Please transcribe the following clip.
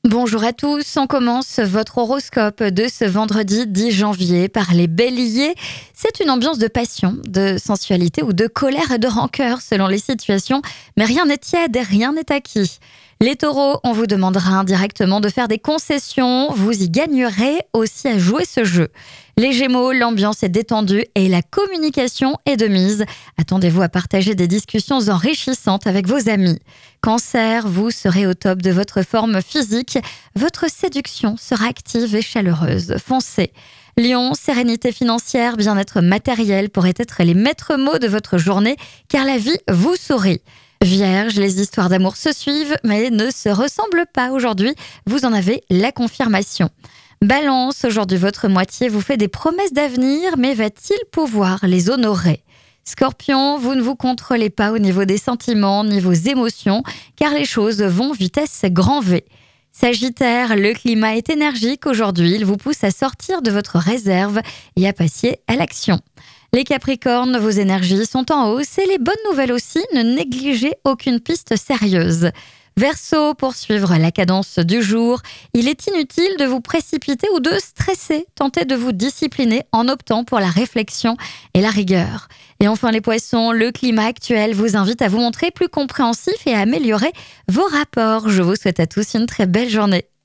Bonjour à tous, on commence votre horoscope de ce vendredi 10 janvier par les béliers. C'est une ambiance de passion, de sensualité ou de colère et de rancœur selon les situations, mais rien n'est tiède et rien n'est acquis. Les taureaux, on vous demandera indirectement de faire des concessions, vous y gagnerez aussi à jouer ce jeu. Les gémeaux, l'ambiance est détendue et la communication est de mise. Attendez-vous à partager des discussions enrichissantes avec vos amis. Cancer, vous serez au top de votre forme physique. Votre séduction sera active et chaleureuse. Foncez. Lion, sérénité financière, bien-être matériel pourraient être les maîtres mots de votre journée, car la vie vous sourit. Vierge, les histoires d'amour se suivent, mais ne se ressemblent pas aujourd'hui. Vous en avez la confirmation. Balance, aujourd'hui votre moitié vous fait des promesses d'avenir, mais va-t-il pouvoir les honorer ? Scorpion, vous ne vous contrôlez pas au niveau des sentiments ni vos émotions, car les choses vont vitesse grand V. Sagittaire, le climat est énergique aujourd'hui, il vous pousse à sortir de votre réserve et à passer à l'action. Les Capricornes, vos énergies sont en hausse et les bonnes nouvelles aussi, ne négligez aucune piste sérieuse. Verseau, pour suivre la cadence du jour, il est inutile de vous précipiter ou de stresser. Tentez de vous discipliner en optant pour la réflexion et la rigueur. Et enfin les poissons, le climat actuel vous invite à vous montrer plus compréhensif et à améliorer vos rapports. Je vous souhaite à tous une très belle journée.